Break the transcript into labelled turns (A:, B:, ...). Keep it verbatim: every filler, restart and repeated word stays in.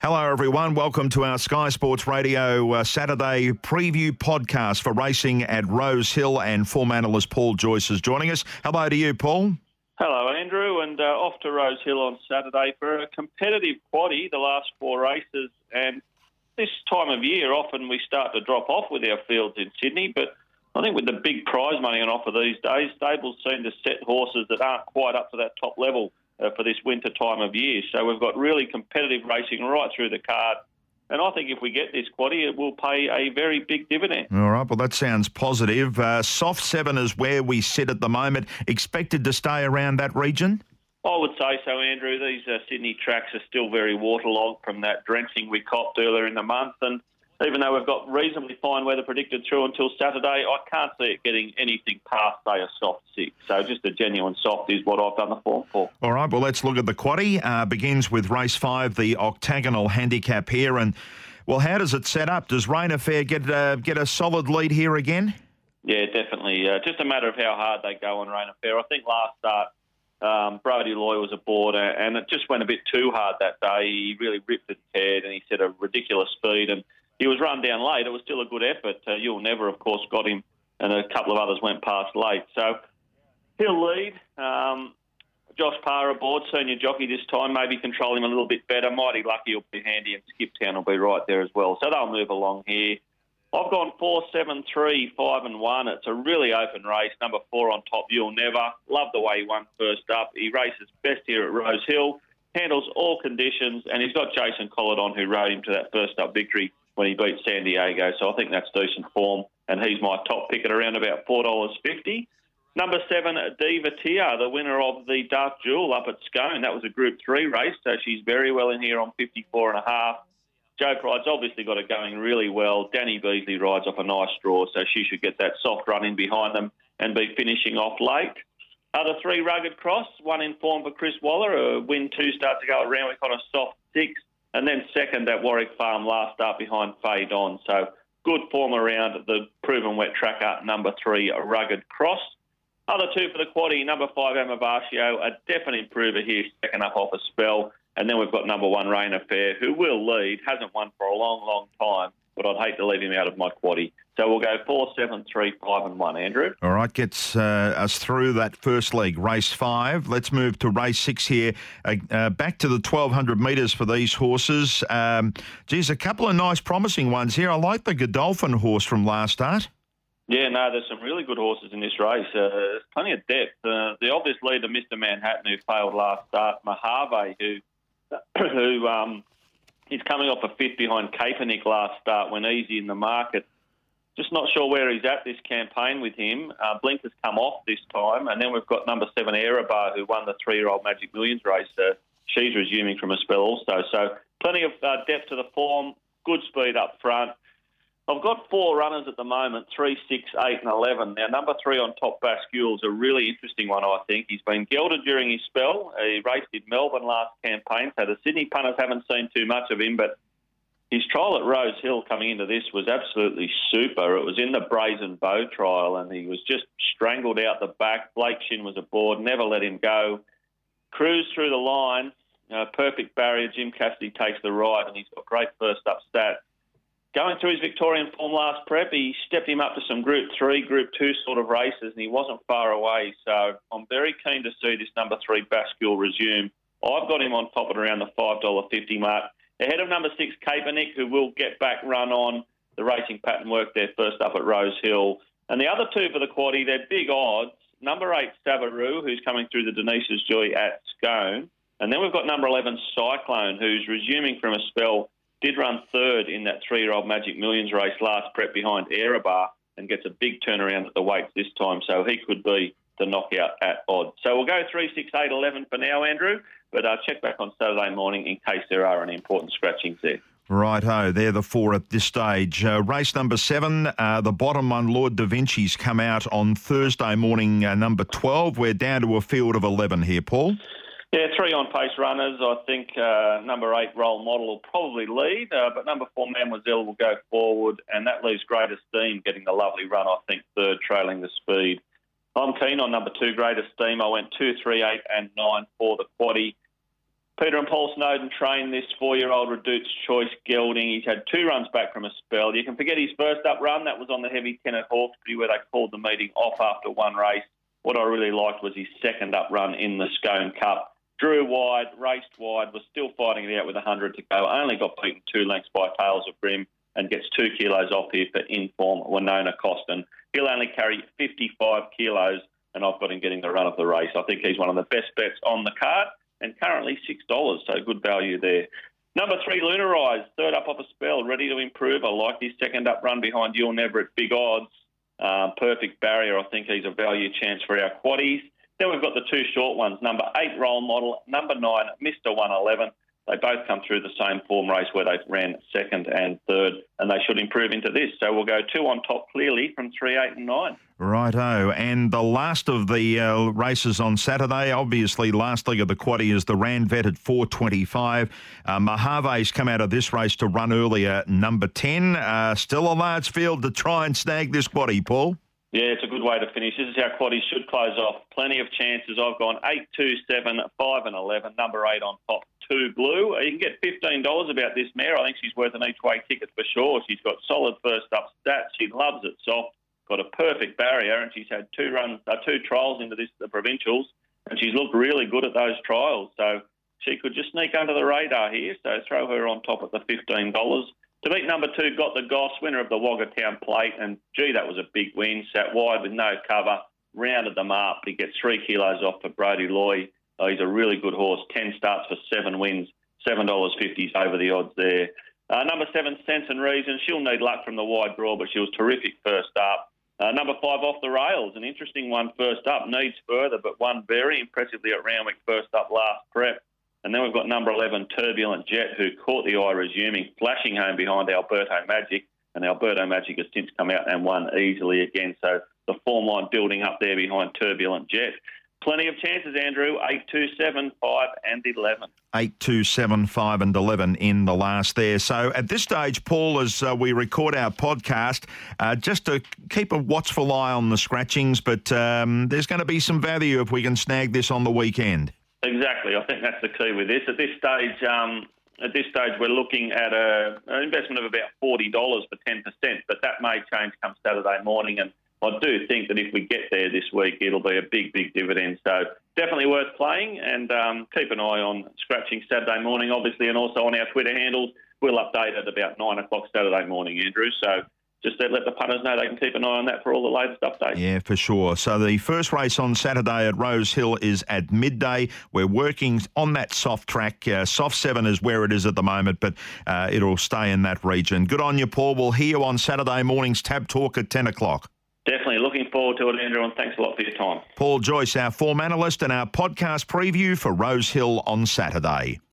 A: Hello, everyone. Welcome to our Sky Sports Radio uh, Saturday preview podcast for racing at Rose Hill, and form analyst Paul Joyce is joining us. Hello to you, Paul.
B: Hello, Andrew, and uh, off to Rose Hill on Saturday for a competitive quaddie, the last four races. And this time of year, often we start to drop off with our fields in Sydney, but I think with the big prize money on offer these days, stables seem to set horses that aren't quite up to that top level uh, for this winter time of year. So we've got really competitive racing right through the card. And I think if we get this quaddie, it will pay a very big dividend.
A: All right, well, that sounds positive. Uh, soft seven is where we sit at the moment. Expected to stay around that region?
B: I would say so, Andrew. These uh, Sydney tracks are still very waterlogged from that drenching we copped earlier in the month. And even though we've got reasonably fine weather predicted through until Saturday, I can't see it getting anything past, say, a soft six. So just a genuine soft is what I've done the form for.
A: All right, well, let's look at the quaddie. Uh, begins with race five, the octagonal handicap here. And, well, how does it set up? Does Rain Affair get, uh, get a solid lead here again?
B: Yeah, definitely. Uh, just a matter of how hard they go on Rain Affair. I think last start, Um, Brody Loy was aboard, uh, and it just went a bit too hard that day. He really ripped its head, and he set a ridiculous speed, and he was run down late. It was still a good effort. Uh, You'll Never, of course, got him, and a couple of others went past late. So he'll lead. Um, Josh Parr aboard, senior jockey this time, maybe control him a little bit better. Mighty Lucky will be handy, and Skip Town will be right there as well. So they'll move along here. I've gone four, seven, three, five and one. It's a really open race. Number four on top, You'll Never. Love the way he won first up. He races best here at Rose Hill, handles all conditions, and he's got Jason Collard on, who rode him to that first up victory when he beat San Diego. So I think that's decent form, and he's my top pick at around about four dollars fifty. Number seven, Diva Tia, the winner of the Dark Jewel up at Scone. That was a Group three race, so she's very well in here on fifty-four and a half. Joe Pride's obviously got it going really well. Danny Beasley rides off a nice draw, so she should get that soft run in behind them and be finishing off late. Other three, Rugged Cross, one in form for Chris Waller. A win two starts to go around with kind of soft six. And then second at Warwick Farm, last start behind Faye Don. So good form around the proven wet tracker, number three, Rugged Cross. Other two for the quaddie, number five, Amavatio, a definite improver here, second up off a spell. And then we've got number one, Rain Affair, who will lead, hasn't won for a long, long time, but I'd hate to leave him out of my quaddie. So we'll go four, seven, three, five and one, Andrew.
A: All right, gets uh, us through that first leg, race five. Let's move to race six here. Uh, uh, back to the twelve hundred metres for these horses. Um, geez, a couple of nice promising ones here. I like the Godolphin horse from last start.
B: Yeah, no, there's some really good horses in this race. Uh, there's plenty of depth. Uh, the obvious leader, Mister Manhattan, who failed last start, Mojave, who who um, is coming off a fifth behind Kaepernick last start when easy in the market. Just not sure where he's at this campaign with him. Uh, Blink has come off this time. And then we've got number seven, Aerobar, who won the three-year-old Magic Millions race. Uh, she's resuming from a spell also. So plenty of uh, depth to the form, good speed up front. I've got four runners at the moment, three, six, eight and eleven. Now, number three on top, Bascule's a really interesting one, I think. He's been gelded during his spell. He raced in Melbourne last campaign, so the Sydney punters haven't seen too much of him, but his trial at Rose Hill coming into this was absolutely super. It was in the Brazen Bow trial, and he was just strangled out the back. Blake Shin was aboard, never let him go. Cruised through the line, uh, perfect barrier. Jim Cassidy takes the right, and he's got great first-up stat. Going through his Victorian form last prep, he stepped him up to some Group three, Group two sort of races, and he wasn't far away. So I'm very keen to see this number three, Bascule, resume. I've got him on top at around the five dollars fifty mark. Ahead of number six, Kaepernick, who will get back run on. The racing pattern work there first up at Rose Hill. And the other two for the quaddie, they're big odds. Number eight, Savaroo, who's coming through the Denise's Joy at Scone. And then we've got number eleven, Cyclone, who's resuming from a spell. Did run third in that three-year-old Magic Millions race last prep behind Aerobar and gets a big turnaround at the weights this time, so he could be the knockout at odds. So we'll go three, six, eight, eleven for now, Andrew, but uh, check back on Saturday morning in case there are any important scratchings there.
A: Righto, they're the four at this stage. Uh, race number seven, uh, the bottom one, Lord Da Vinci's come out on Thursday morning, uh, number twelve. We're down to a field of eleven here, Paul.
B: Yeah, three on-pace runners. I think uh, number eight, Role Model, will probably lead, uh, but number four, Mademoiselle, will go forward, and that leaves Great Esteem getting the lovely run, I think, third, trailing the speed. I'm keen on number two, Great Esteem. I went two, three, eight and nine for the quaddie. Peter and Paul Snowden trained this four-year-old Redute's Choice gelding. He's had two runs back from a spell. You can forget his first up run. That was on the heavy ten at Hawkesbury where they called the meeting off after one race. What I really liked was his second up run in the Scone Cup. Drew wide, raced wide, was still fighting it out with one hundred to go. Only got beaten two lengths by Tales of Brim and gets two kilos off here for in-form Winona Costin. He'll only carry fifty-five kilos, and I've got him getting the run of the race. I think he's one of the best bets on the card, and currently six dollars, so good value there. Number three, Lunarize, third up off a spell, ready to improve. I like his second up run behind You'll Never at big odds. Um, perfect barrier. I think he's a value chance for our quaddies. Then we've got the two short ones, number eight, Role Model, number nine, Mister one eleven. They both come through the same form race where they ran second and third, and they should improve into this. So we'll go two on top clearly from three, eight and nine.
A: Righto. And the last of the uh, races on Saturday, obviously last leg of the quaddie is the Randvet at four twenty-five. Uh, Mojave's come out of this race to run earlier, number ten. Uh, still a large field to try and snag this quaddie, Paul.
B: Yeah, it's a good way to finish. This is how quaddies should close off. Plenty of chances. I've gone eight, two, seven, five and eleven. Number eight on top, two blue. You can get fifteen dollars about this mare. I think she's worth an each-way ticket for sure. She's got solid first-up stats. She loves it soft. Got a perfect barrier, and she's had two runs, uh, two trials into this the provincials, and she's looked really good at those trials. So she could just sneak under the radar here. So throw her on top at the fifteen dollars. To beat number two, Got the Goss, winner of the Wagga Town Plate, and gee, that was a big win. Sat wide with no cover, rounded them up. He gets three kilos off for Brody Loy. Oh, he's a really good horse. Ten starts for seven wins. seven dollars fifty is over the odds there. Uh, number seven, Sense and Reason. She'll need luck from the wide draw, but she was terrific first up. Uh, number five, Off the Rails, an interesting one first up. Needs further, but won very impressively at Randwick first up last prep. And then we've got number eleven, Turbulent Jet, who caught the eye resuming, flashing home behind Alberto Magic. And Alberto Magic has since come out and won easily again. So the form line building up there behind Turbulent Jet. Plenty of chances, Andrew, eight, two, seven, five and eleven.
A: eight, two, seven, five and eleven in the last there. So at this stage, Paul, as uh, we record our podcast, uh, just to keep a watchful eye on the scratchings, but um, there's going to be some value if we can snag this on the weekend.
B: Exactly. I think that's the key with this. At this stage, um, at this stage, we're looking at a, an investment of about forty dollars for ten percent, but that may change come Saturday morning. And I do think that if we get there this week, it'll be a big, big dividend. So definitely worth playing, and um, keep an eye on scratching Saturday morning, obviously, and also on our Twitter handles. We'll update at about nine o'clock Saturday morning, Andrew. So just to let the punters know they can keep an eye on that for all the latest updates.
A: Yeah, for sure. So the first race on Saturday at Rose Hill is at midday. We're working on that soft track. Uh, soft seven is where it is at the moment, but uh, it'll stay in that region. Good on you, Paul. We'll hear you on Saturday morning's Tab Talk at ten o'clock.
B: Definitely. Looking forward to it, Andrew, and thanks a lot for your time.
A: Paul Joyce, our form analyst, and our podcast preview for Rose Hill on Saturday.